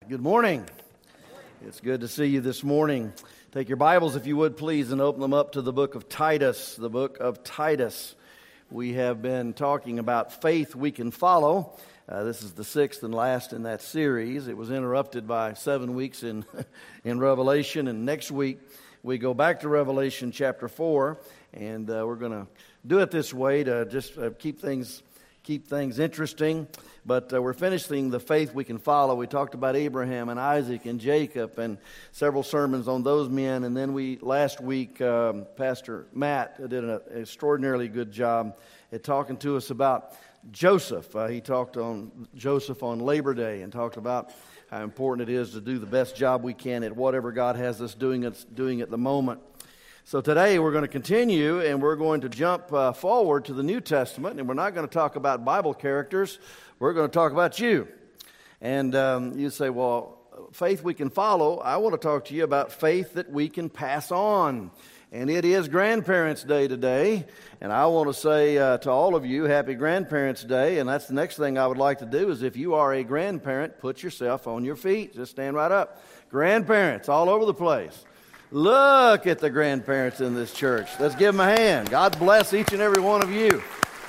Good morning. It's good to see you this morning. Take your Bibles, if you would, please, and open them up to the book of Titus. The book of Titus. We have been talking about faith we can follow. This is the sixth and last in that series. It was interrupted by 7 weeks in Revelation, and next week we go back to Revelation chapter 4, and we're going to do it this way to just keep things interesting. But we're finishing the faith we can follow. We talked about Abraham and Isaac and Jacob and several sermons on those men. And then last week, Pastor Matt did an extraordinarily good job at talking to us about Joseph. He talked on Joseph on Labor Day and talked about how important it is to do the best job we can at whatever God has us doing at the moment. So today we're going to continue, and we're going to jump forward to the New Testament, and we're not going to talk about Bible characters. We're going to talk about you. And you say, well, faith we can follow. I want to talk to you about faith that we can pass on. And it is Grandparents' Day today, and I want to say to all of you, Happy Grandparents' Day. And that's the next thing I would like to do is if you are a grandparent, put yourself on your feet. Just stand right up. Grandparents all over the place. Look at the grandparents in this church. Let's give them a hand. God bless each and every one of you.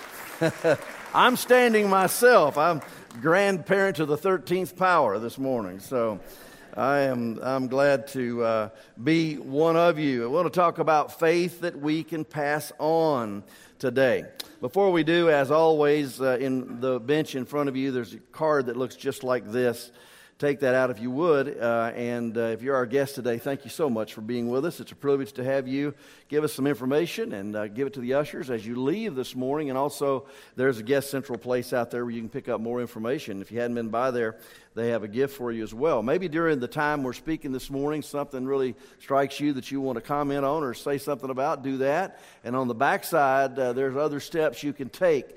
I'm standing myself. I'm grandparent to the 13th power this morning. So I'm glad to be one of you. I want to talk about faith that we can pass on today. Before we do, as always, in the bench in front of you, there's a card that looks just like this. Take that out if you would, and if you're our guest today, thank you so much for being with us. It's a privilege to have you give us some information and give it to the ushers as you leave this morning. And also, there's a guest central place out there where you can pick up more information. If you hadn't been by there, they have a gift for you as well. Maybe during the time we're speaking this morning, something really strikes you that you want to comment on or say something about, do that. And on the backside, there's other steps you can take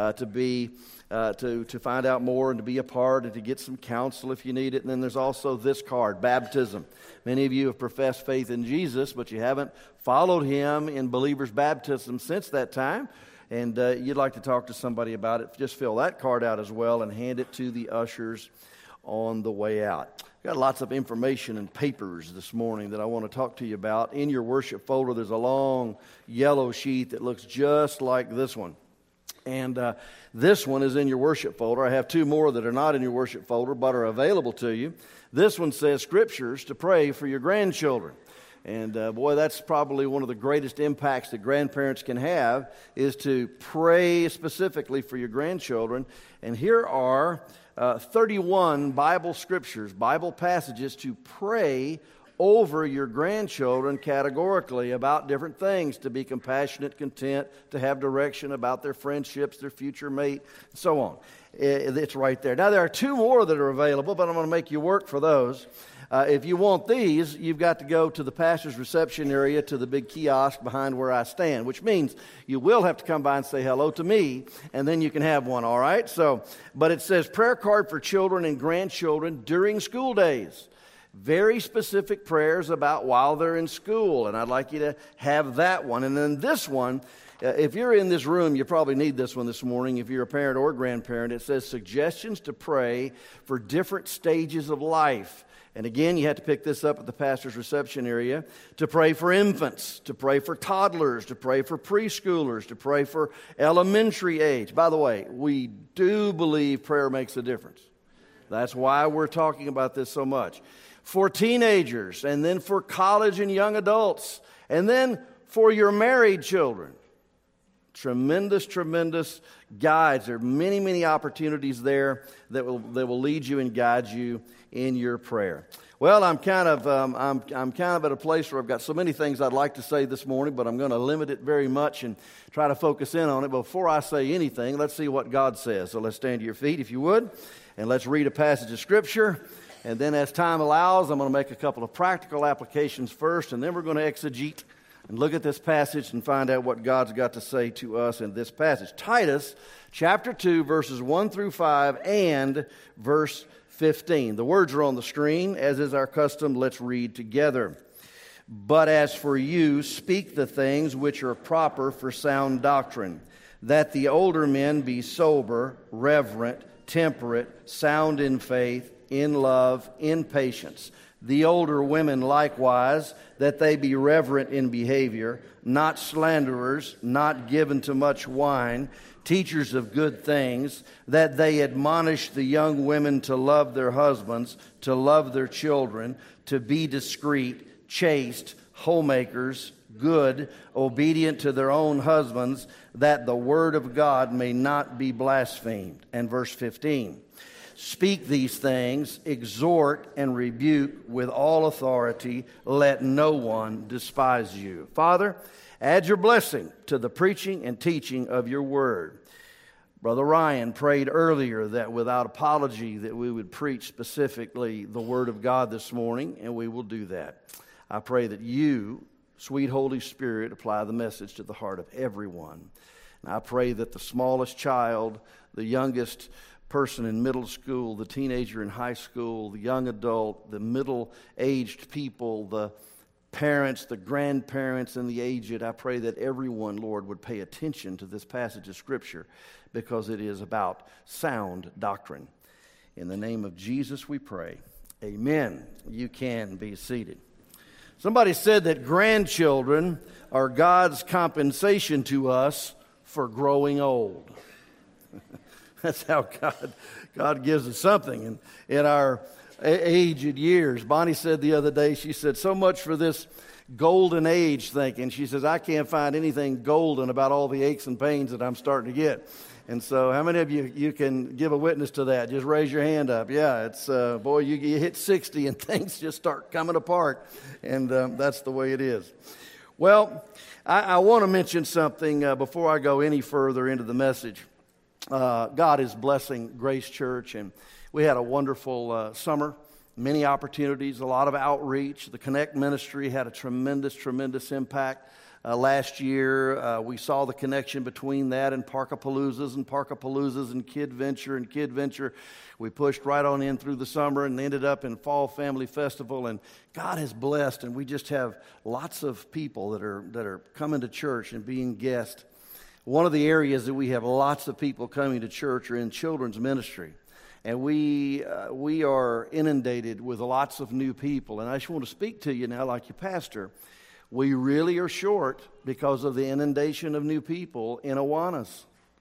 to find out more and to be a part and to get some counsel if you need it. And then there's also this card, baptism. Many of you have professed faith in Jesus, but you haven't followed him in believer's baptism since that time. And you'd like to talk to somebody about it, just fill that card out as well and hand it to the ushers on the way out. Got lots of information and papers this morning that I want to talk to you about. In your worship folder, there's a long yellow sheet that looks just like this one. And this one is in your worship folder. I have two more that are not in your worship folder but are available to you. This one says Scriptures to pray for your grandchildren. And boy, that's probably one of the greatest impacts that grandparents can have is to pray specifically for your grandchildren. And here are 31 Bible scriptures, Bible passages to pray over your grandchildren categorically about different things, to be compassionate, content, to have direction about their friendships, their future mate, and so on. It's right there. Now, there are two more that are available, but I'm going to make you work for those. If you want these, you've got to go to the pastor's reception area to the big kiosk behind where I stand, which means you will have to come by and say hello to me, and then you can have one, all right? But it says prayer card for children and grandchildren during school days. Very specific prayers about while they're in school, and I'd like you to have that one. And then this one, if you're in this room, you probably need this one this morning. If you're a parent or grandparent, it says suggestions to pray for different stages of life. And again, you have to pick this up at the pastor's reception area, to pray for infants, to pray for toddlers, to pray for preschoolers, to pray for elementary age. By the way, we do believe prayer makes a difference. That's why we're talking about this so much. For teenagers, and then for college and young adults, and then for your married children. Tremendous guides. There are many, many opportunities there that will lead you and guide you in your prayer. Well, I'm kind of at a place where I've got so many things I'd like to say this morning, but I'm going to limit it very much and try to focus in on it. But before I say anything, let's see what God says. So let's stand to your feet, if you would, and let's read a passage of Scripture. And then as time allows, I'm going to make a couple of practical applications first, and then we're going to exegete and look at this passage and find out what God's got to say to us in this passage. Titus chapter 2, verses 1 through 5 and verse 15. The words are on the screen. As is our custom, let's read together. But as for you, speak the things which are proper for sound doctrine, that the older men be sober, reverent, temperate, sound in faith, in love, in patience. The older women likewise, that they be reverent in behavior, not slanderers, not given to much wine, teachers of good things, that they admonish the young women to love their husbands, to love their children, to be discreet, chaste, homemakers, good, obedient to their own husbands, that the word of God may not be blasphemed. And verse 15, speak these things, exhort and rebuke with all authority, let no one despise you. Father, add your blessing to the preaching and teaching of your word. Brother Ryan prayed earlier that without apology that we would preach specifically the word of God this morning, and we will do that. I pray that you, sweet Holy Spirit, apply the message to the heart of everyone. And I pray that the smallest child, the youngest person in middle school, the teenager in high school, the young adult, the middle-aged people, the parents, the grandparents, and the aged, I pray that everyone, Lord, would pay attention to this passage of Scripture because it is about sound doctrine. In the name of Jesus we pray. Amen. You can be seated. Somebody said that grandchildren are God's compensation to us for growing old. That's how God gives us something in our aged years. Bonnie said the other day, she said, so much for this golden age thinking. She says, I can't find anything golden about all the aches and pains that I'm starting to get. And so how many of you can give a witness to that? Just raise your hand up. Yeah, it's, boy, you hit 60 and things just start coming apart. And that's the way it is. Well, I want to mention something before I go any further into the message. God is blessing Grace Church, and we had a wonderful summer, many opportunities, a lot of outreach. The Connect Ministry had a tremendous impact. Last year, we saw the connection between that and Parkapaloozas and Kid Venture. We pushed right on in through the summer and ended up in Fall Family Festival. And God has blessed, and we just have lots of people that are coming to church and being guests. One of the areas that we have lots of people coming to church are in children's ministry. And we are inundated with lots of new people. And I just want to speak to you now like your pastor. We really are short because of the inundation of new people in Awanas.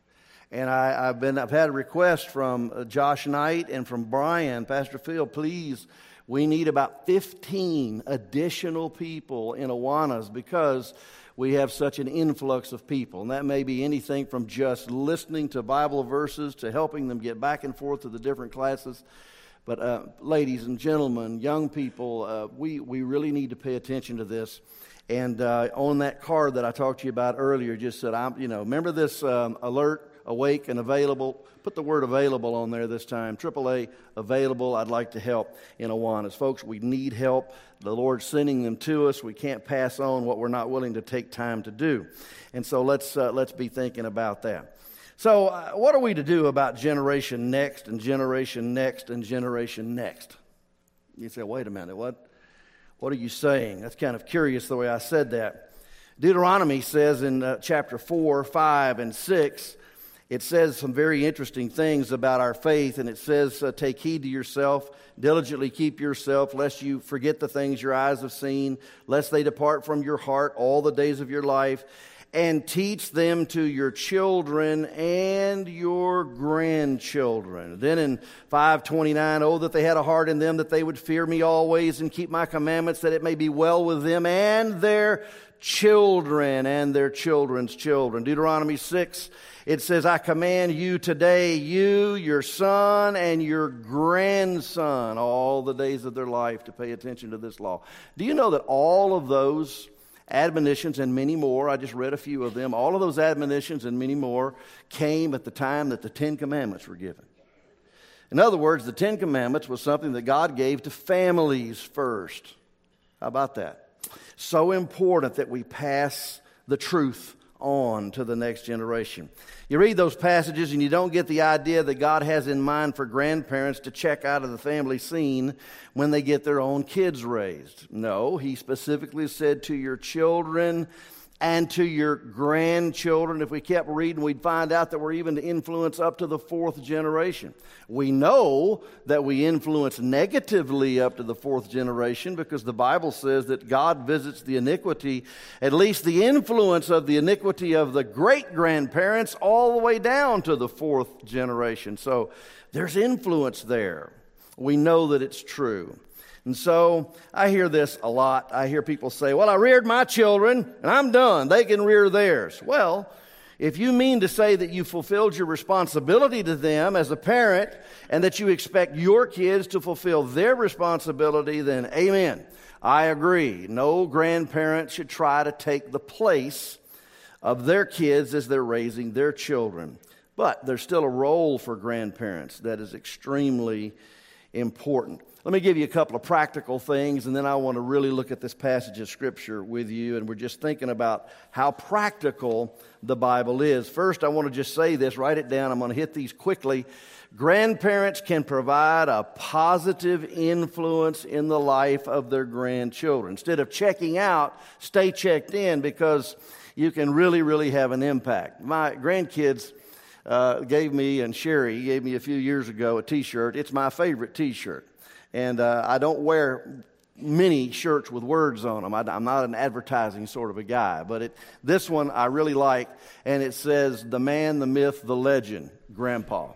And I've had a request from Josh Knight and from Brian, Pastor Phil, please, we need about 15 additional people in Awanas because we have such an influx of people. And that may be anything from just listening to Bible verses to helping them get back and forth to the different classes. But ladies and gentlemen, young people, we really need to pay attention to this. And on that card that I talked to you about earlier, just said, remember this alert, awake, and available. Put the word available on there this time. AAA, available. I'd like to help in Awanas. Folks, we need help. The Lord's sending them to us. We can't pass on what we're not willing to take time to do. And so let's be thinking about that. So what are we to do about generation next and generation next and generation next? You say, wait a minute, what are you saying? That's kind of curious the way I said that. Deuteronomy says in chapter 4, 5, and 6, it says some very interesting things about our faith, and it says, take heed to yourself, diligently keep yourself, lest you forget the things your eyes have seen, lest they depart from your heart all the days of your life, and teach them to your children and your grandchildren. Then in 5:29, oh, that they had a heart in them, that they would fear me always and keep my commandments, that it may be well with them and their children and their children's children. Deuteronomy 6, it says, I command you today, you, your son, and your grandson, all the days of their life to pay attention to this law. Do you know that all of those admonitions and many more, I just read a few of them, all of those admonitions and many more came at the time that the Ten Commandments were given. In other words, the Ten Commandments was something that God gave to families first. How about that? So important that we pass the truth on to the next generation. You read those passages and you don't get the idea that God has in mind for grandparents to check out of the family scene when they get their own kids raised. No, he specifically said to your children and to your grandchildren. If we kept reading, we'd find out that we're even to influence up to the 4th generation. We know that we influence negatively up to the 4th generation because the Bible says that God visits the iniquity, at least the influence of the iniquity of the great-grandparents all the way down to the 4th generation. So there's influence there. We know that it's true. And so I hear this a lot. I hear people say, well, I reared my children and I'm done. They can rear theirs. Well, if you mean to say that you fulfilled your responsibility to them as a parent and that you expect your kids to fulfill their responsibility, then amen. I agree. No grandparent should try to take the place of their kids as they're raising their children. But there's still a role for grandparents that is extremely important. Let me give you a couple of practical things, and then I want to really look at this passage of Scripture with you, and we're just thinking about how practical the Bible is. First, I want to just say this, write it down. I'm going to hit these quickly. Grandparents can provide a positive influence in the life of their grandchildren. Instead of checking out, stay checked in, because you can really, really have an impact. My grandkids gave me, and Sherry gave me a few years ago, a T-shirt. It's my favorite T-shirt. And I don't wear many shirts with words on them. I'm not an advertising sort of a guy. But this one I really like. And it says, the man, the myth, the legend, Grandpa.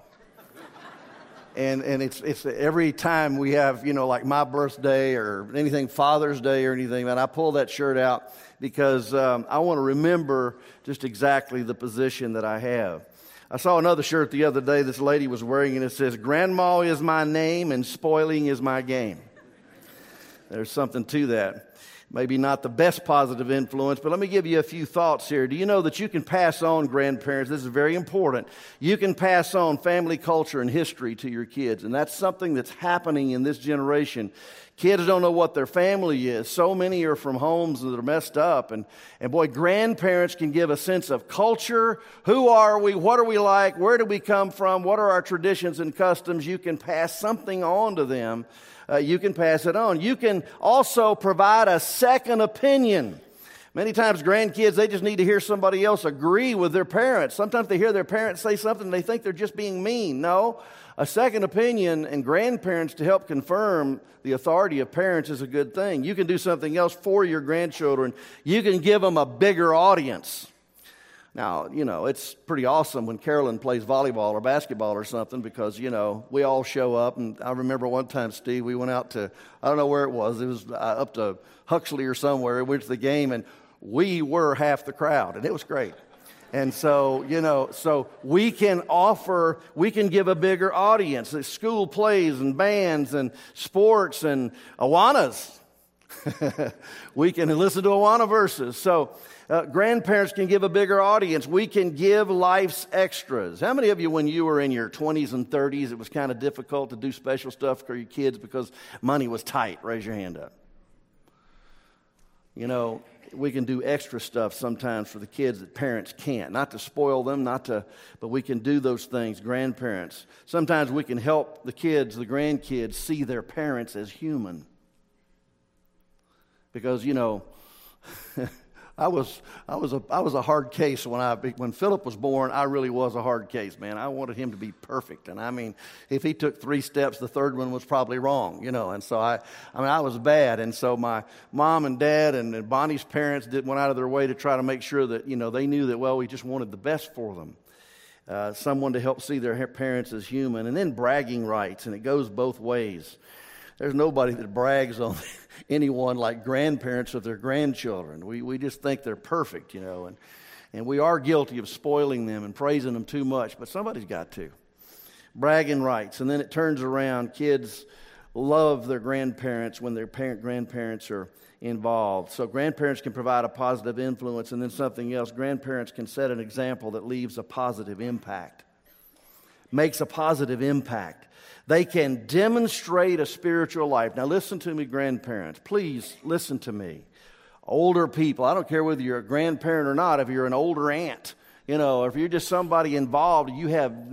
And it's every time we have, like my birthday or anything, Father's Day or anything, man, I pull that shirt out because I want to remember just exactly the position that I have. I saw another shirt the other day this lady was wearing, and it says, Grandma is my name and spoiling is my game. There's something to that. Maybe not the best positive influence, but let me give you a few thoughts here. Do you know that you can pass on, grandparents, this is very important, you can pass on family culture and history to your kids, and that's something that's happening in this generation. Kids don't know what their family is. So many are from homes that are messed up. And boy, grandparents can give a sense of culture. Who are we? What are we like? Where do we come from? What are our traditions and customs? You can pass something on to them. You can pass it on. You can also provide a second opinion. Many times grandkids, they just need to hear somebody else agree with their parents. Sometimes they hear their parents say something and they think they're just being mean. No, a second opinion and grandparents to help confirm the authority of parents is a good thing. You can do something else for your grandchildren. You can give them a bigger audience. Now, it's pretty awesome when Carolyn plays volleyball or basketball or something because, we all show up. And I remember one time, Steve, we went out to, I don't know where it was. It was up to Huxley or somewhere. We went to the game, and we were half the crowd, and it was great. And so, so we can give a bigger audience. There's school plays and bands and sports and Awanas. We can listen to Awana verses. So grandparents can give a bigger audience. We can give life's extras. How many of you, when you were in your 20s and 30s, it was kind of difficult to do special stuff for your kids because money was tight? Raise your hand up. We can do extra stuff sometimes for the kids that parents can't. Not to spoil them, but we can do those things, grandparents. Sometimes we can help the grandkids, see their parents as human. Because, I was a hard case when Philip was born. I really was a hard case, man. I wanted him to be perfect, and I mean, if he took 3 steps, the third one was probably wrong, And so I was bad, and so my mom and dad and Bonnie's parents went out of their way to try to make sure that they knew that we just wanted the best for them. Someone to help see their parents as human, and then bragging rights, and it goes both ways. There's nobody that brags on anyone like grandparents of their grandchildren. We just think they're perfect, and we are guilty of spoiling them and praising them too much, but somebody's got to. Bragging rights, and then it turns around. Kids love their grandparents when their grandparents are involved. So grandparents can provide a positive influence, and then something else. Grandparents can set an example that leaves a positive impact, makes a positive impact. They can demonstrate a spiritual life. Now listen to me, grandparents. Please listen to me. Older people, I don't care whether you're a grandparent or not, if you're an older aunt, if you're just somebody involved, you have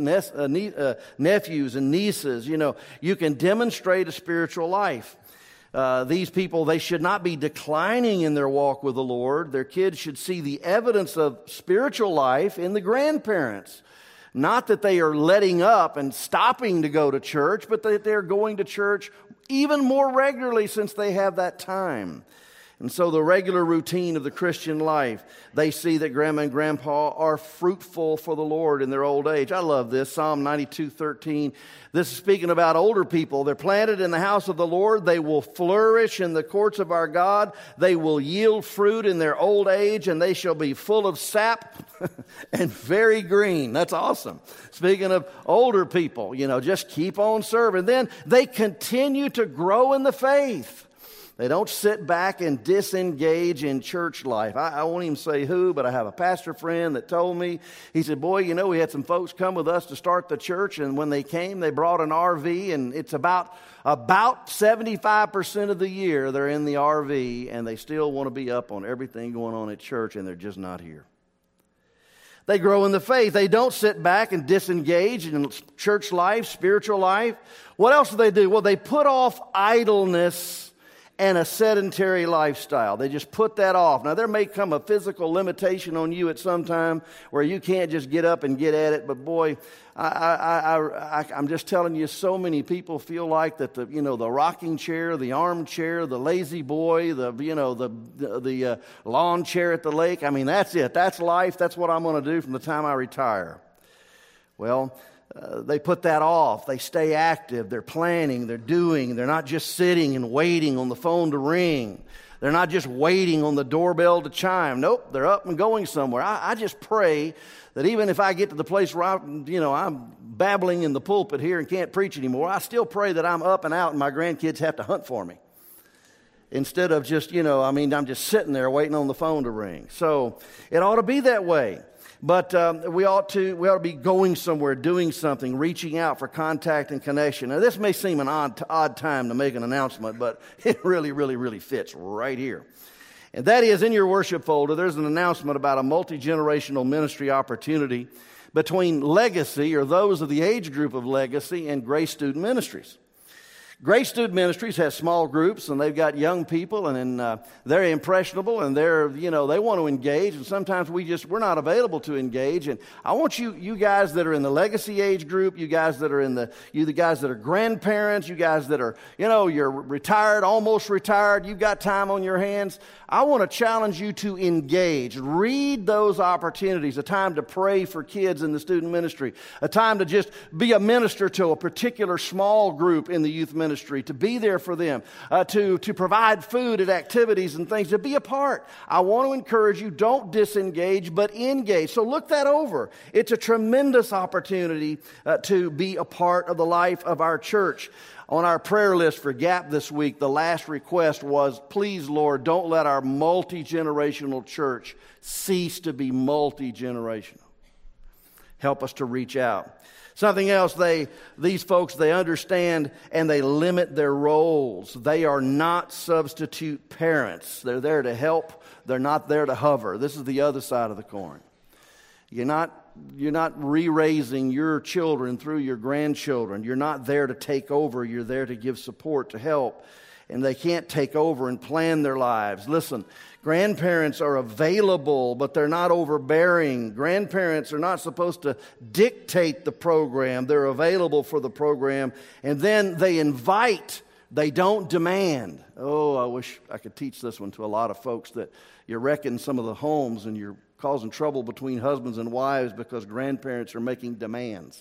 nephews and nieces, you can demonstrate a spiritual life. these people, they should not be declining in their walk with the Lord. Their kids should see the evidence of spiritual life in the grandparents. Not that they are letting up and stopping to go to church, but that they're going to church even more regularly since they have that time. And so the regular routine of the Christian life, they see that Grandma and Grandpa are fruitful for the Lord in their old age. I love this, Psalm 92:13. This is speaking about older people. They're planted in the house of the Lord. They will flourish in the courts of our God. They will yield fruit in their old age, and they shall be full of sap and very green. That's awesome. Speaking of older people, just keep on serving. Then they continue to grow in the faith. They don't sit back and disengage in church life. I won't even say who, but I have a pastor friend that told me, he said, boy, we had some folks come with us to start the church, and when they came, they brought an RV, and it's about 75% of the year they're in the RV, and they still want to be up on everything going on at church, and they're just not here. They grow in the faith. They don't sit back and disengage in church life, spiritual life. What else do they do? Well, they put off idleness and a sedentary lifestyle. They just put that off. Now, there may come a physical limitation on you at some time where you can't just get up and get at it, but boy, I'm just telling you, so many people feel like that the rocking chair, the armchair, the lazy boy, the lawn chair at the lake, that's it. That's life. That's what I'm going to do from the time I retire. Well, they put that off. They stay active. They're planning. They're doing. They're not just sitting and waiting on the phone to ring. They're not just waiting on the doorbell to chime. Nope, they're up and going somewhere. I just pray that even if I get to the place where I'm babbling in the pulpit here and can't preach anymore, I still pray that I'm up and out and my grandkids have to hunt for me. Instead of just, I'm just sitting there waiting on the phone to ring. So it ought to be that way. But we ought to be going somewhere, doing something, reaching out for contact and connection. Now, this may seem an odd time to make an announcement, but it really, really, really fits right here. And that is, in your worship folder, there's an announcement about a multi-generational ministry opportunity between Legacy, or those of the age group of Legacy, and Grace Student Ministries. Grace Student Ministries has small groups, and they've got young people, and they're impressionable, and they want to engage, and sometimes we're not available to engage. And I want you guys that are in the Legacy age group, you guys that are the guys that are grandparents, you guys that are, you're retired, almost retired, you've got time on your hands. I want to challenge you to engage. Read those opportunities, a time to pray for kids in the student ministry, a time to just be a minister to a particular small group in the youth ministry, to be there for them, to provide food at activities and things, to be a part. I want to encourage you, don't disengage, but engage. So look that over. It's a tremendous opportunity to be a part of the life of our church. On our prayer list for GAP this week, the last request was, please, Lord, don't let our multi-generational church cease to be multi-generational. Help us to reach out. Something else, these folks, they understand and they limit their roles. They are not substitute parents. They're there to help. They're not there to hover. This is the other side of the coin. You're not re-raising your children through your grandchildren. You're not there to take over. You're there to give support, to help. And they can't take over and plan their lives. Listen, grandparents are available, but they're not overbearing. Grandparents are not supposed to dictate the program. They're available for the program. And then they invite. They don't demand. Oh, I wish I could teach this one to a lot of folks, that you're wrecking some of the homes and you're causing trouble between husbands and wives because grandparents are making demands.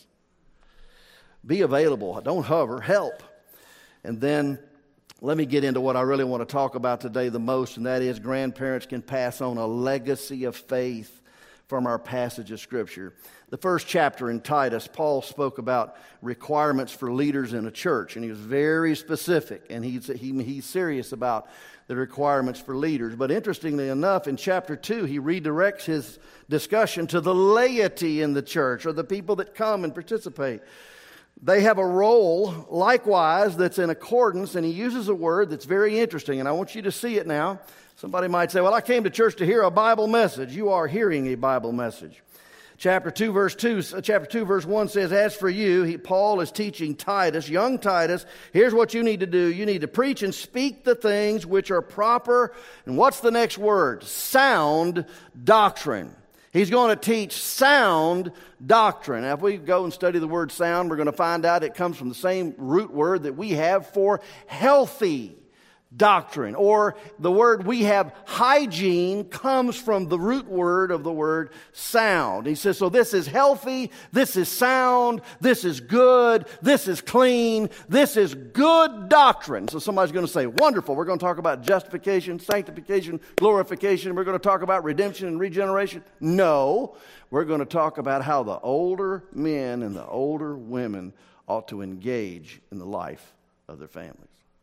Be available. Don't hover. Help. And then let me get into what I really want to talk about today the most, and that is grandparents can pass on a legacy of faith from our passage of Scripture. The first chapter in Titus, Paul spoke about requirements for leaders in a church, and he was very specific, and he's serious about the requirements for leaders. But interestingly enough, in chapter 2, he redirects his discussion to the laity in the church, or the people that come and participate. They have a role, likewise, that's in accordance, and he uses a word that's very interesting, and I want you to see it now. Somebody might say, well, I came to church to hear a Bible message. You are hearing a Bible message. Chapter 2, verse 1 says, as for you, Paul is teaching Titus, young Titus, here's what you need to do. You need to preach and speak the things which are proper. And what's the next word? Sound doctrine. He's going to teach sound doctrine. Now, if we go and study the word sound, we're going to find out it comes from the same root word that we have for healthy doctrine, or the word we have hygiene comes from the root word of the word sound. He says, so this is healthy, this is sound, this is good, this is clean, this is good doctrine. So somebody's going to say, wonderful, we're going to talk about justification, sanctification, glorification, we're going to talk about redemption and regeneration. No, we're going to talk about how the older men and the older women ought to engage in the life of their families.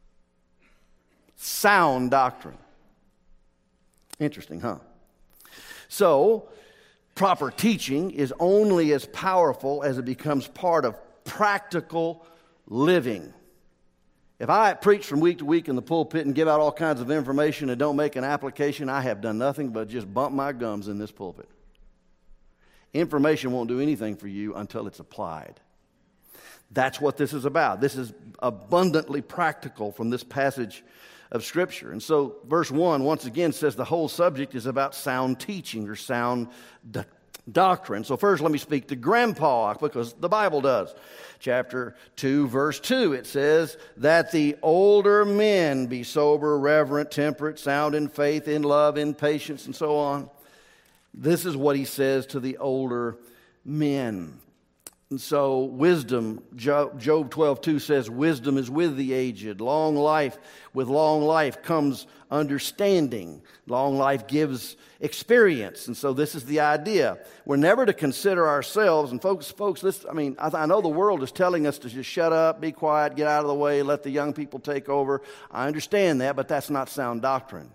Sound doctrine. Interesting, huh? So, proper teaching is only as powerful as it becomes part of practical living. If I preach from week to week in the pulpit and give out all kinds of information and don't make an application, I have done nothing but just bump my gums in this pulpit. Information won't do anything for you until it's applied. That's what this is about. This is abundantly practical from this passage of Scripture. And so verse 1 once again says the whole subject is about sound teaching or sound doctrine. So first let me speak to Grandpa, because the Bible does. Chapter 2, verse 2, it says that the older men be sober, reverent, temperate, sound in faith, in love, in patience, and so on. This is what he says to the older men. And so wisdom, Job 12:2 says, wisdom is with the aged. Long life, with long life comes understanding. Long life gives experience. And so this is the idea. We're never to consider ourselves, and folks, this, I know the world is telling us to just shut up, be quiet, get out of the way, let the young people take over. I understand that, but that's not sound doctrine.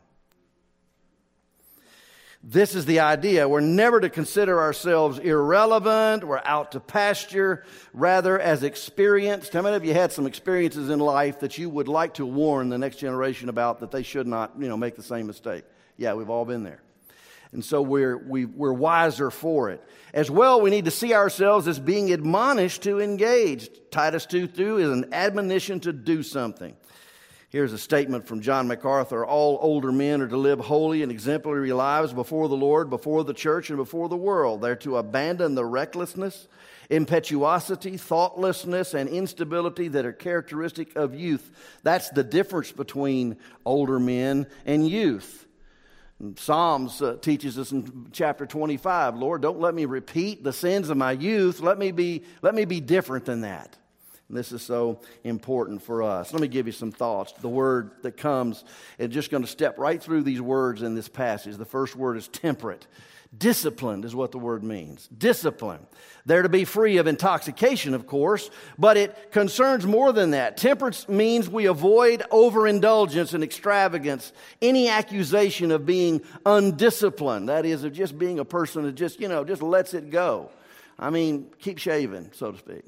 This is the idea. We're never to consider ourselves irrelevant or out to pasture, rather as experienced. How many of you had some experiences in life that you would like to warn the next generation about, that they should not, make the same mistake? Yeah, we've all been there. And so we're wiser for it. As well, we need to see ourselves as being admonished to engage. Titus 2:2 is an admonition to do something. Here's a statement from John MacArthur. All older men are to live holy and exemplary lives before the Lord, before the church, and before the world. They're to abandon the recklessness, impetuosity, thoughtlessness, and instability that are characteristic of youth. That's the difference between older men and youth. And Psalms teaches us in chapter 25, Lord, don't let me repeat the sins of my youth. Let me be different than that. And this is so important for us. Let me give you some thoughts. The word that comes, and just going to step right through these words in this passage. The first word is temperate. Disciplined is what the word means. Discipline. They're to be free of intoxication, of course, but it concerns more than that. Temperance means we avoid overindulgence and extravagance, any accusation of being undisciplined. That is, of just being a person that just lets it go. Keep shaving, so to speak.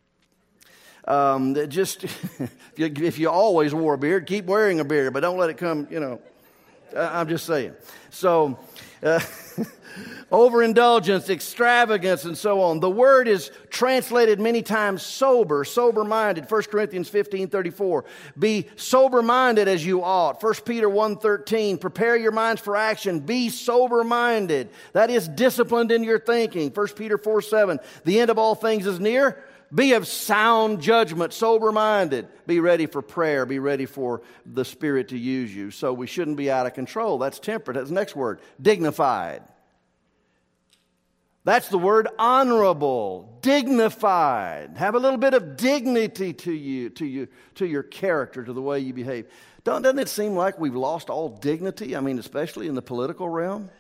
If you always wore a beard, keep wearing a beard, but don't let it come, I'm just saying. So, overindulgence, extravagance, and so on. The word is translated many times sober-minded. 1 Corinthians 15:34. Be sober-minded as you ought. 1 Peter 1:13. Prepare your minds for action. Be sober-minded. That is disciplined in your thinking. 1 Peter 4:7. The end of all things is near. Be of sound judgment, sober-minded. Be ready for prayer. Be ready for the Spirit to use you. So we shouldn't be out of control. That's temperate. That's the next word. Dignified. That's the word honorable. Dignified. Have a little bit of dignity to you, to your character, to the way you behave. Doesn't it seem like we've lost all dignity? Especially in the political realm.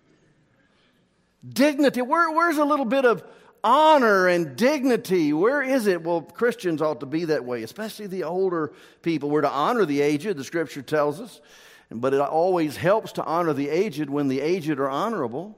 Dignity. Where's a little bit of honor and dignity? Where is it? Well, Christians ought to be that way, especially the older people. We're to honor the aged, the Scripture tells us. But it always helps to honor the aged when the aged are honorable.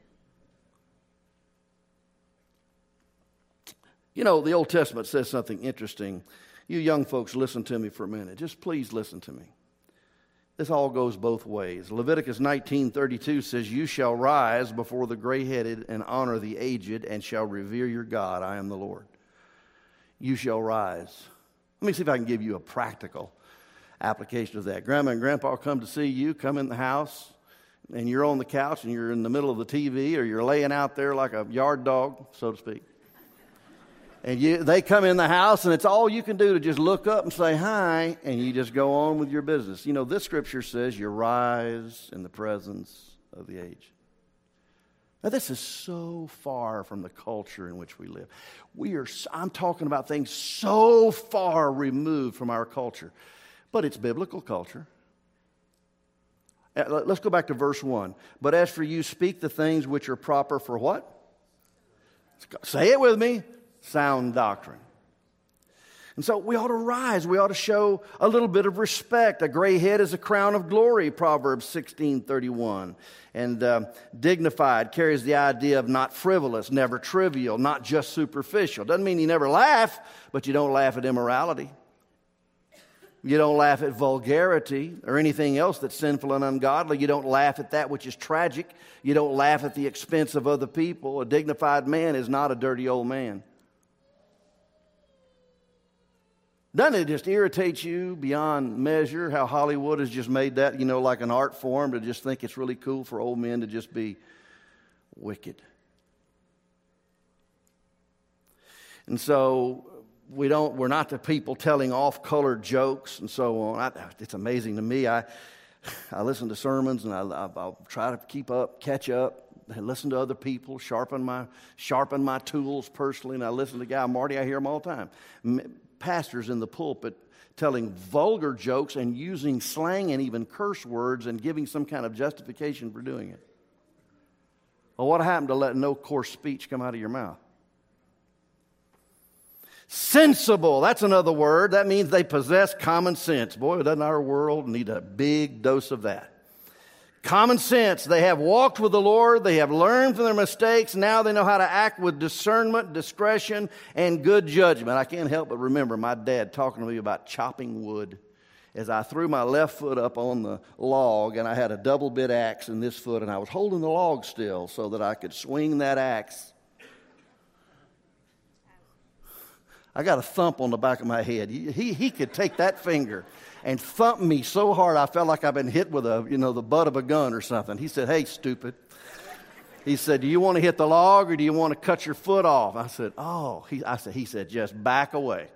The Old Testament says something interesting. You young folks, listen to me for a minute. Just please listen to me. This all goes both ways. Leviticus 19:32 says, "You shall rise before the gray-headed and honor the aged and shall revere your God. I am the Lord." You shall rise. Let me see if I can give you a practical application of that. Grandma and Grandpa come to see you, come in the house, and you're on the couch and you're in the middle of the TV, or you're laying out there like a yard dog, so to speak. And they come in the house, and it's all you can do to just look up and say hi, and you just go on with your business. You know, this scripture says you rise in the presence of the aged. Now, this is so far from the culture in which we live. I'm talking about things so far removed from our culture, but it's biblical culture. Let's go back to verse 1. "But as for you, speak the things which are proper for" what? Say it with me. Sound doctrine. And so we ought to rise. We ought to show a little bit of respect. A gray head is a crown of glory, Proverbs 16:31. And dignified carries the idea of not frivolous, never trivial, not just superficial. Doesn't mean you never laugh, but you don't laugh at immorality. You don't laugh at vulgarity or anything else that's sinful and ungodly. You don't laugh at that which is tragic. You don't laugh at the expense of other people. A dignified man is not a dirty old man. Doesn't it just irritate you beyond measure how Hollywood has just made that, like an art form, to just think it's really cool for old men to just be wicked? And so we're not the people telling off-colored jokes and so on. It's amazing to me. I listen to sermons and I'll try to catch up, and listen to other people, sharpen my tools personally, and I listen to Guy Marty. I hear them all the time. Pastors in the pulpit telling vulgar jokes and using slang and even curse words and giving some kind of justification for doing it. Well, what happened to letting no coarse speech come out of your mouth? Sensible, that's another word. That means they possess common sense. Boy, doesn't our world need a big dose of that? Common sense. They have walked with the Lord. They have learned from their mistakes. Now they know how to act with discernment, discretion, and good judgment. I can't help but remember my dad talking to me about chopping wood as I threw my left foot up on the log, and I had a double bit axe in this foot, and I was holding the log still so that I could swing that axe. I got a thump on the back of my head. He could take that finger and thump me so hard I felt like I'd been hit with the butt of a gun or something. He said, "Hey, stupid." He said, "Do you want to hit the log or do you want to cut your foot off?" I said, "Oh." He said, "Just back away."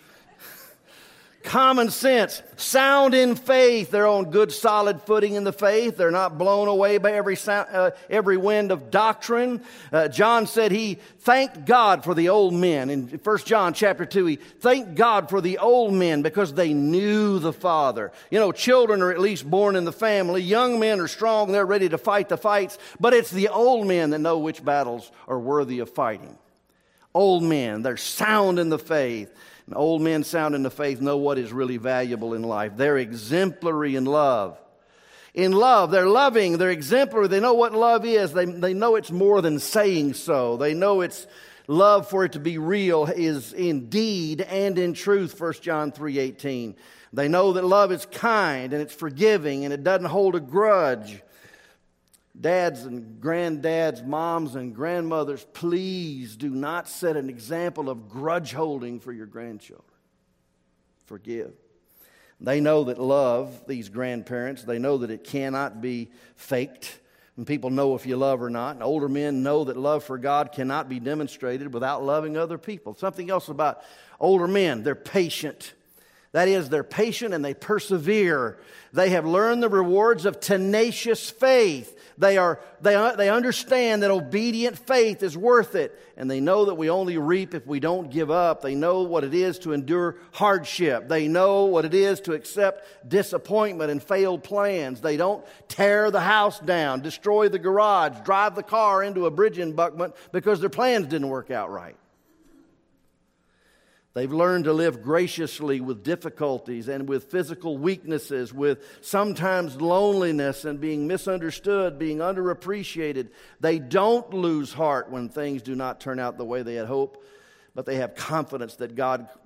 Common sense, sound in faith. They're on good, solid footing in the faith. They're not blown away by every wind of doctrine. John said he thanked God for the old men. In 1 John chapter 2, he thanked God for the old men because they knew the Father. Children are at least born in the family. Young men are strong. They're ready to fight the fights. But it's the old men that know which battles are worthy of fighting. Old men, they're sound in the faith. And old men sound in the faith know what is really valuable in life. They're exemplary in love. In love, they're loving, they're exemplary. They know what love is. They know it's more than saying so. They know it's love for it to be real is in deed and in truth, 1 John 3:18. They know that love is kind and it's forgiving and it doesn't hold a grudge. Dads and granddads, moms and grandmothers, please do not set an example of grudge holding for your grandchildren. Forgive. They know that love, these grandparents, they know that it cannot be faked. And people know if you love or not. And older men know that love for God cannot be demonstrated without loving other people. Something else about older men, they're patient. That is, they're patient and they persevere. They have learned the rewards of tenacious faith. They understand that obedient faith is worth it. And they know that we only reap if we don't give up. They know what it is to endure hardship. They know what it is to accept disappointment and failed plans. They don't tear the house down, destroy the garage, drive the car into a bridge embankment because their plans didn't work out right. They've learned to live graciously with difficulties and with physical weaknesses, with sometimes loneliness and being misunderstood, being underappreciated. They don't lose heart when things do not turn out the way they had hoped, but they have confidence that God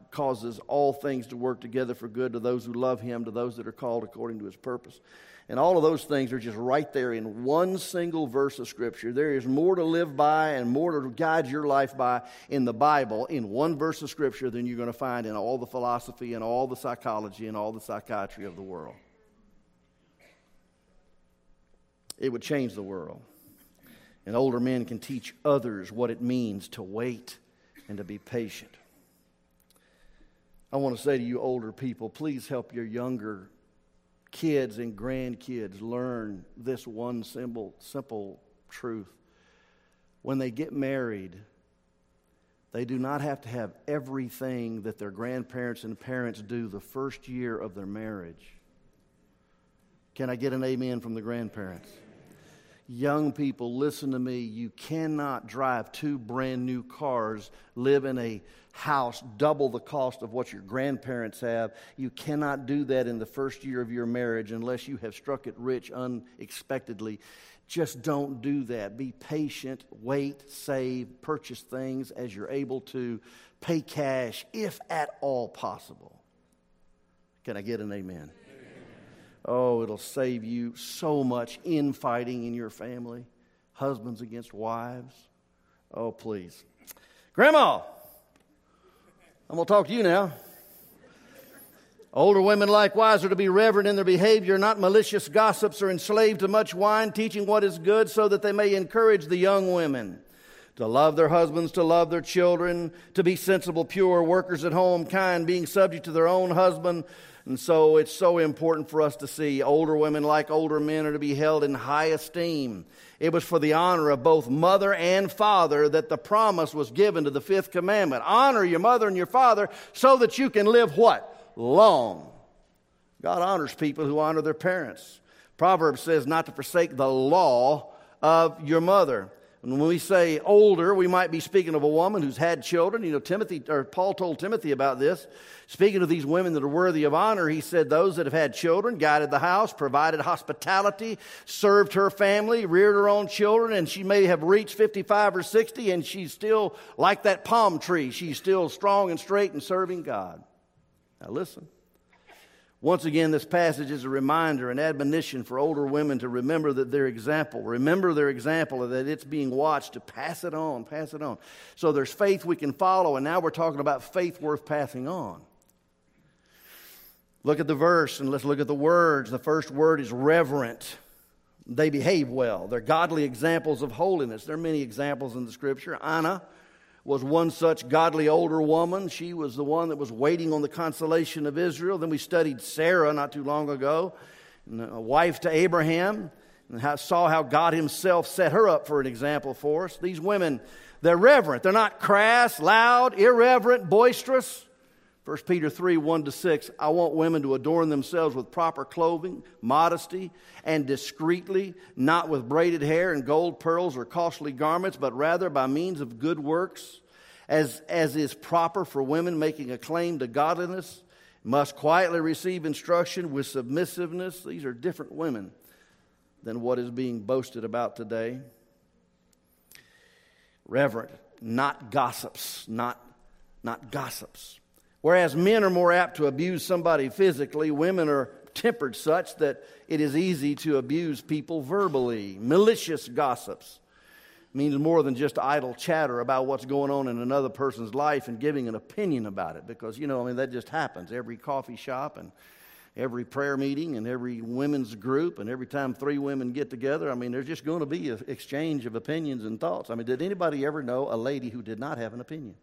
causes all things to work together for good to those who love Him, to those that are called according to His purpose. And all of those things are just right there in one single verse of Scripture. There is more to live by and more to guide your life by in the Bible in one verse of Scripture than you're going to find in all the philosophy and all the psychology and all the psychiatry of the world. It would change the world. And older men can teach others what it means to wait and to be patient. I want to say to you older people, please help your younger kids and grandkids learn this one simple truth. When they get married, they do not have to have everything that their grandparents and parents do the first year of their marriage. Can I get an amen from the grandparents? Young people, listen to me. You cannot drive 2 brand new cars, live in a house double the cost of what your grandparents have. You cannot do that in the first year of your marriage unless you have struck it rich unexpectedly. Just don't do that. Be patient, wait, save, purchase things as you're able to, pay cash if at all possible. Can I get an amen? Oh, it'll save you so much infighting in your family. Husbands against wives. Oh, please. Grandma, I'm going to talk to you now. Older women likewise are to be reverent in their behavior, not malicious gossips or enslaved to much wine, teaching what is good so that they may encourage the young women to love their husbands, to love their children, to be sensible, pure, workers at home, kind, being subject to their own husband. And so it's so important for us to see older women, like older men, are to be held in high esteem. It was for the honor of both mother and father that the promise was given to the 5th commandment. Honor your mother and your father so that you can live what? Long. God honors people who honor their parents. Proverbs says not to forsake the law of your mother. And when we say older, we might be speaking of a woman who's had children. You know, Paul told Timothy about this. Speaking of these women that are worthy of honor, he said those that have had children, guided the house, provided hospitality, served her family, reared her own children, and she may have reached 55 or 60, and she's still like that palm tree. She's still strong and straight and serving God. Now listen. Once again, this passage is a reminder, an admonition for older women to remember that their example, that it's being watched, to pass it on. So there's faith we can follow, and now we're talking about faith worth passing on. Look at the verse, and let's look at the words. The first word is reverent. They behave well. They're godly examples of holiness. There are many examples in the Scripture. Anna was one such godly older woman. She was the one that was waiting on the consolation of Israel. Then we studied Sarah not too long ago, a wife to Abraham, and saw how God Himself set her up for an example for us. These women, they're reverent. They're not crass, loud, irreverent, boisterous. 1 Peter 3, 1-6, I want women to adorn themselves with proper clothing, modesty, and discreetly, not with braided hair and gold pearls or costly garments, but rather by means of good works, as is proper for women making a claim to godliness, must quietly receive instruction with submissiveness. These are different women than what is being boasted about today. Reverent, not gossips, not gossips. Whereas men are more apt to abuse somebody physically, women are tempered such that it is easy to abuse people verbally. Malicious gossips means more than just idle chatter about what's going on in another person's life and giving an opinion about it. Because, that just happens. Every coffee shop and every prayer meeting and every women's group and every time 3 women get together, there's just going to be an exchange of opinions and thoughts. Did anybody ever know a lady who did not have an opinion?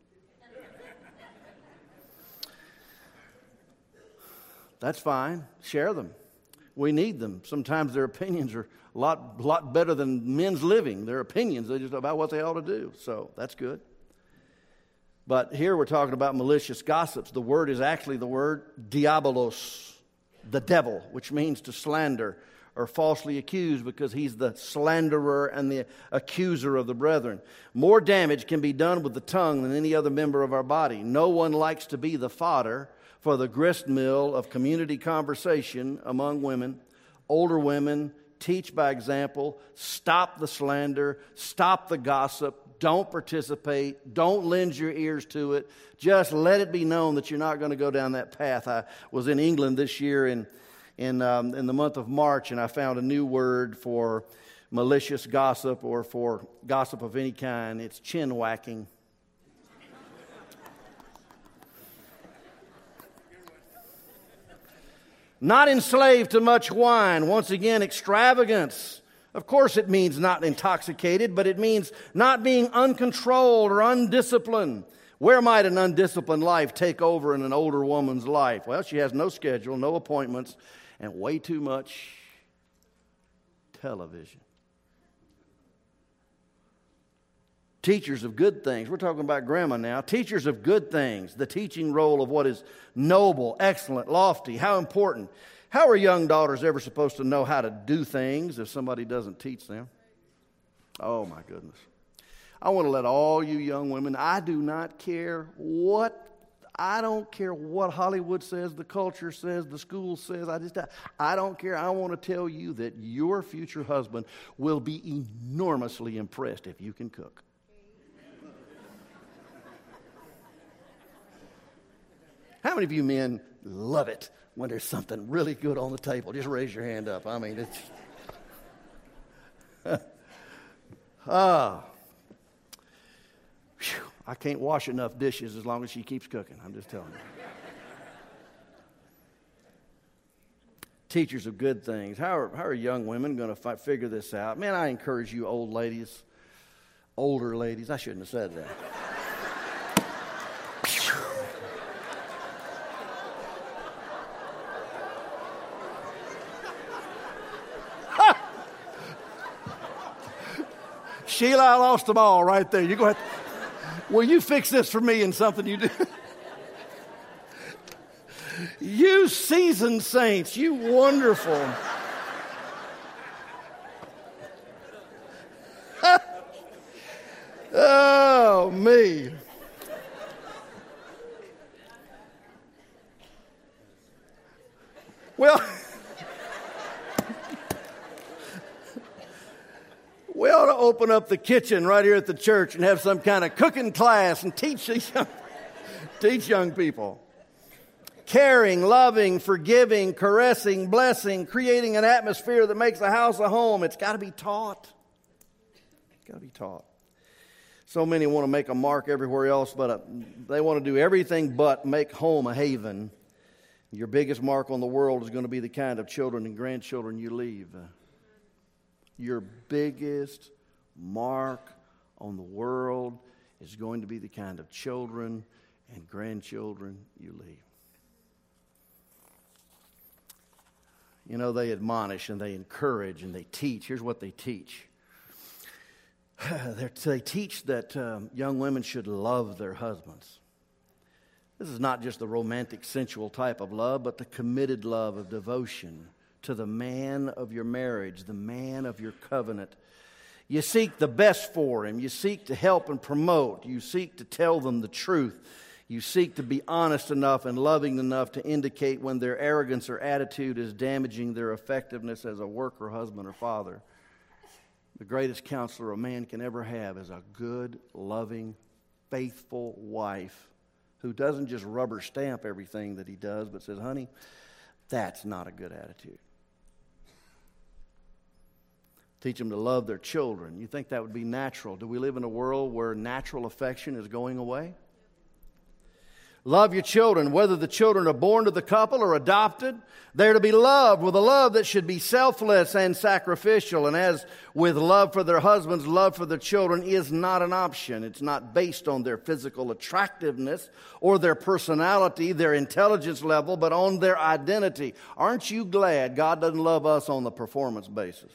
That's fine. Share them. We need them. Sometimes their opinions are a lot better than men's living. Their opinions are just about what they ought to do. So that's good. But here we're talking about malicious gossips. The word is actually the word diabolos, the devil, which means to slander or falsely accuse, because he's the slanderer and the accuser of the brethren. More damage can be done with the tongue than any other member of our body. No one likes to be the fodder for the gristmill of community conversation among women. Older women, teach by example, stop the slander, stop the gossip, don't participate. Don't lend your ears to it. Just let it be known that you're not going to go down that path. I was in England this year in the month of March, and I found a new word for malicious gossip or for gossip of any kind. It's chin whacking. Not enslaved to much wine. Once again, extravagance. Of course it means not intoxicated, but it means not being uncontrolled or undisciplined. Where might an undisciplined life take over in an older woman's life? Well, she has no schedule, no appointments, and way too much television. Teachers of good things. We're talking about grandma now. Teachers of good things. The teaching role of what is noble, excellent, lofty. How important. How are young daughters ever supposed to know how to do things if somebody doesn't teach them? Oh, my goodness. I want to let all you young women, I don't care what Hollywood says, the culture says, the school says. I don't care. I want to tell you that your future husband will be enormously impressed if you can cook. How many of you men love it when there's something really good on the table? Just raise your hand up. I mean, it's... I can't wash enough dishes as long as she keeps cooking. I'm just telling you. Teachers of good things. How are young women going to figure this out? Man, I encourage you older ladies. I shouldn't have said that. Sheila, I lost them all right there. You go ahead. Will you fix this for me in something you do? You seasoned saints, you wonderful. Oh, me. Well, we ought to open up the kitchen right here at the church and have some kind of cooking class and teach young people. Caring, loving, forgiving, caressing, blessing, creating an atmosphere that makes a house a home. It's got to be taught. It's got to be taught. So many want to make a mark everywhere else, but they want to do everything but make home a haven. Your biggest mark on the world is going to be the kind of children and grandchildren you leave. Your biggest mark on the world is going to be the kind of children and grandchildren you leave. You know, they admonish and they encourage and they teach. Here's what they teach. They teach that young women should love their husbands. This is not just the romantic, sensual type of love, but the committed love of devotion to the man of your marriage, the man of your covenant. You seek the best for him. You seek to help and promote. You seek to tell them the truth. You seek to be honest enough and loving enough to indicate when their arrogance or attitude is damaging their effectiveness as a worker, husband, or father. The greatest counselor a man can ever have is a good, loving, faithful wife who doesn't just rubber stamp everything that he does, but says, honey, that's not a good attitude. Teach them to love their children. You think that would be natural? Do we live in a world where natural affection is going away? Love your children, whether the children are born to the couple or adopted. They're to be loved with a love that should be selfless and sacrificial. And as with love for their husbands, love for their children is not an option. It's not based on their physical attractiveness or their personality, their intelligence level, but on their identity. Aren't you glad God doesn't love us on the performance basis?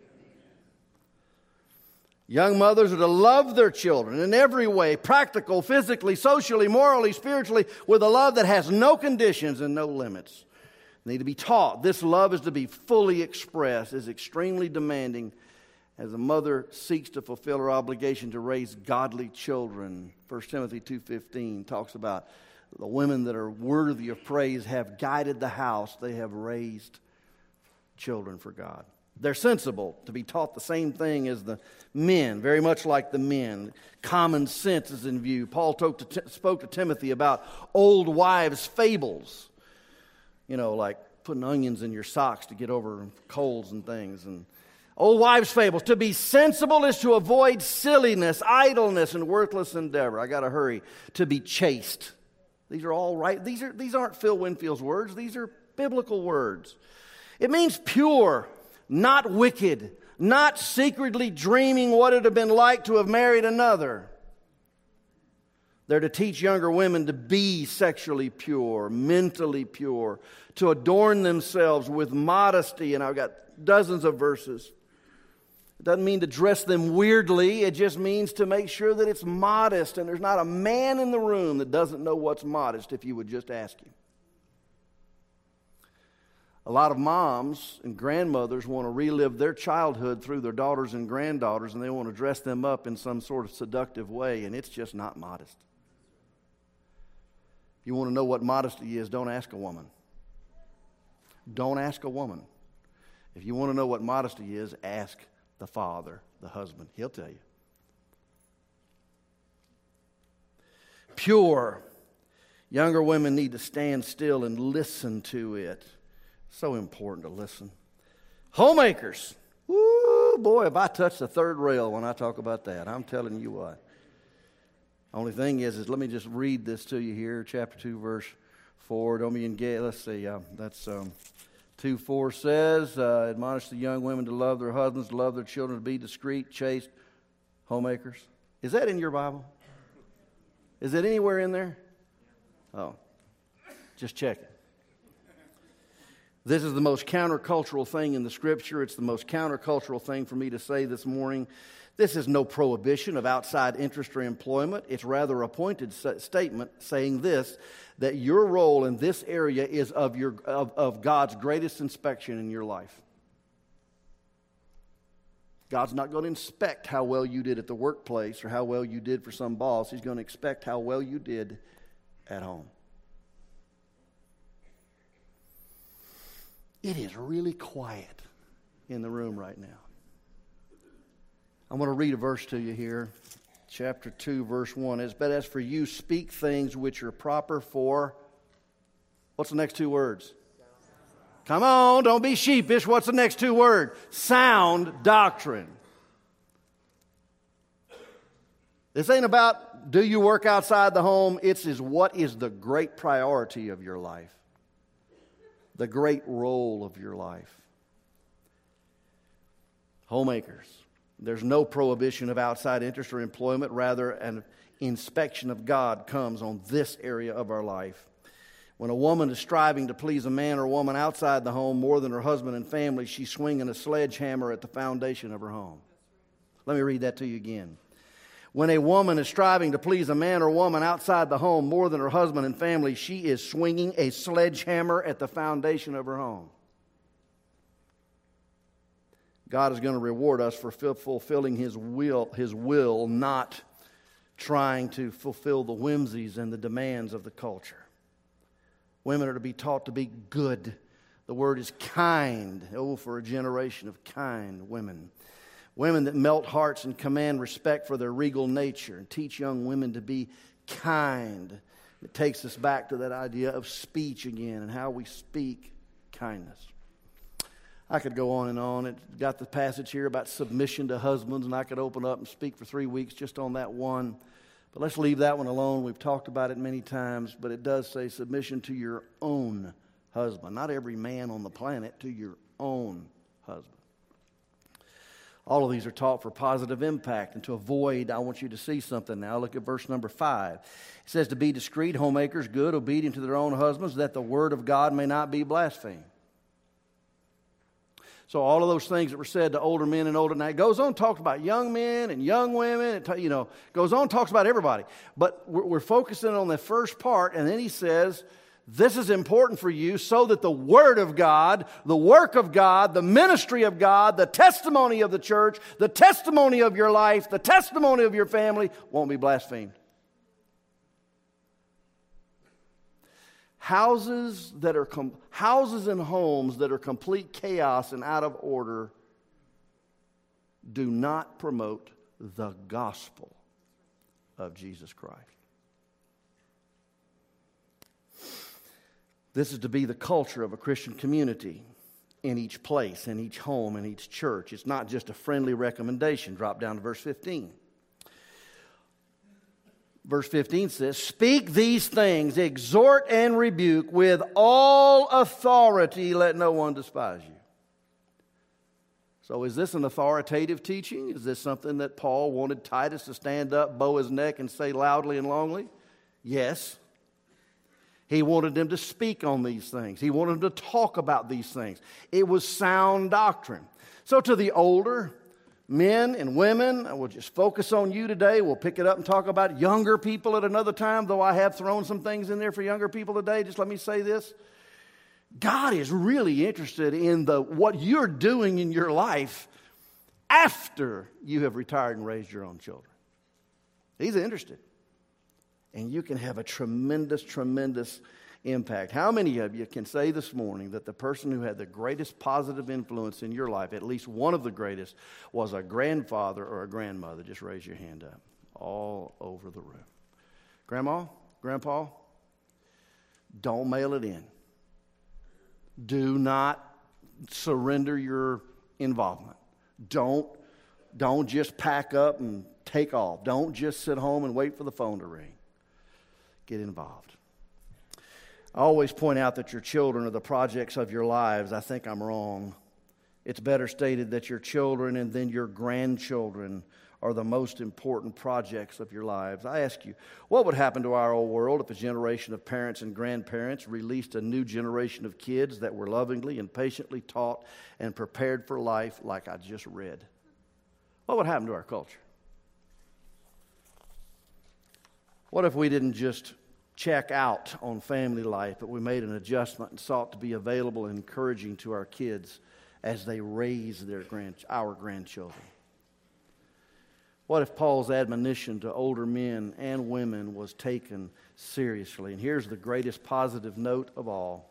Young mothers are to love their children in every way, practical, physically, socially, morally, spiritually, with a love that has no conditions and no limits. They need to be taught. This love is to be fully expressed, is extremely demanding as a mother seeks to fulfill her obligation to raise godly children. 1 Timothy 2:15 talks about the women that are worthy of praise have guided the house. They have raised children for God. They're sensible, to be taught the same thing as the men, very much like the men. Common sense is in view. Paul spoke to Timothy about old wives' fables. You know, like putting onions in your socks to get over colds and things. And old wives' fables. To be sensible is to avoid silliness, idleness, and worthless endeavor. I got to hurry. To be chaste. These are all right. These aren't Phil Winfield's words. These are biblical words. It means pure, not wicked, not secretly dreaming what it would have been like to have married another. They're to teach younger women to be sexually pure, mentally pure, to adorn themselves with modesty. And I've got dozens of verses. It doesn't mean to dress them weirdly. It just means to make sure that it's modest. And there's not a man in the room that doesn't know what's modest if you would just ask him. A lot of moms and grandmothers want to relive their childhood through their daughters and granddaughters, and they want to dress them up in some sort of seductive way, and it's just not modest. If you want to know what modesty is, don't ask a woman. Don't ask a woman. If you want to know what modesty is, ask the father, the husband. He'll tell you. Pure. Younger women need to stand still and listen to it. So important to listen. Homemakers. Woo, boy, if I touch the third rail when I talk about that, I'm telling you what. Only thing is let me just read this to you here. Chapter 2, verse 4. Don't be engaged. Let's see. That's 2:4 says, admonish the young women to love their husbands, to love their children, to be discreet, chaste, homemakers. Is that in your Bible? Is it anywhere in there? Oh, just check it. This is the most countercultural thing in the Scripture. It's the most countercultural thing for me to say this morning. This is no prohibition of outside interest or employment. It's rather a pointed statement saying this, that your role in this area is of God's greatest inspection in your life. God's not going to inspect how well you did at the workplace or how well you did for some boss. He's going to inspect how well you did at home. It is really quiet in the room right now. I'm going to read a verse to you here. Chapter 2, verse 1. But as for you, speak things which are proper for... What's the next two words? Come on, don't be sheepish. What's the next two words? Sound doctrine. This ain't about do you work outside the home. It's what is the great priority of your life. The great role of your life. Homemakers. There's no prohibition of outside interest or employment. Rather, an inspection of God comes on this area of our life. When a woman is striving to please a man or woman outside the home more than her husband and family, she's swinging a sledgehammer at the foundation of her home. Let me read that to you again. When a woman is striving to please a man or woman outside the home more than her husband and family, she is swinging a sledgehammer at the foundation of her home. God is going to reward us for fulfilling His will, not trying to fulfill the whimsies and the demands of the culture. Women are to be taught to be good. The word is kind. Oh, for a generation of kind women. Women that melt hearts and command respect for their regal nature, and teach young women to be kind. It takes us back to that idea of speech again and how we speak kindness. I could go on and on. It got the passage here about submission to husbands, and I could open up and speak for 3 weeks just on that one. But let's leave that one alone. We've talked about it many times, but it does say submission to your own husband. Not every man on the planet, to your own husband. All of these are taught for positive impact. And to avoid, I want you to see something now. Look at verse number 5. It says to be discreet, homemakers, good, obedient to their own husbands, that the word of God may not be blasphemed. So all of those things that were said to older men and older, now it goes on, talks about young men and young women. It goes on, talks about everybody. But we're focusing on the first part, and then he says, this is important for you so that the Word of God, the work of God, the ministry of God, the testimony of the church, the testimony of your life, the testimony of your family won't be blasphemed. Houses and homes that are complete chaos and out of order do not promote the gospel of Jesus Christ. This is to be the culture of a Christian community in each place, in each home, in each church. It's not just a friendly recommendation. Drop down to verse 15. Verse 15 says, "Speak these things, exhort and rebuke with all authority, let no one despise you." So is this an authoritative teaching? Is this something that Paul wanted Titus to stand up, bow his neck, and say loudly and longly? Yes. He wanted them to speak on these things. He wanted them to talk about these things. It was sound doctrine. So to the older men and women, I will just focus on you today. We'll pick it up and talk about younger people at another time, though I have thrown some things in there for younger people today. Just let me say this. God is really interested in what you're doing in your life after you have retired and raised your own children. He's interested. And you can have a tremendous, tremendous impact. How many of you can say this morning that the person who had the greatest positive influence in your life, at least one of the greatest, was a grandfather or a grandmother? Just raise your hand up. All over the room. Grandma, Grandpa, don't mail it in. Do not surrender your involvement. Don't just pack up and take off. Don't just sit home and wait for the phone to ring. Get involved. I always point out that your children are the projects of your lives. I think I'm wrong. It's better stated that your children and then your grandchildren are the most important projects of your lives. I ask you, what would happen to our old world if a generation of parents and grandparents released a new generation of kids that were lovingly and patiently taught and prepared for life like I just read? What would happen to our culture? What if we didn't just check out on family life, but we made an adjustment and sought to be available and encouraging to our kids as they raise our grandchildren? What if Paul's admonition to older men and women was taken seriously? And here's the greatest positive note of all.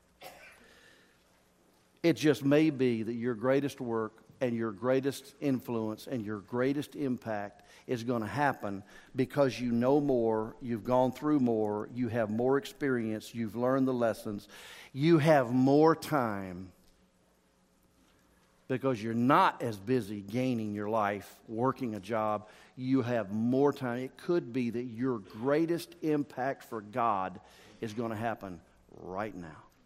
It just may be that your greatest work and your greatest influence and your greatest impact is going to happen because you know more, you've gone through more, you have more experience, you've learned the lessons, you have more time because you're not as busy gaining your life, working a job. You have more time. It could be that your greatest impact for God is going to happen right now.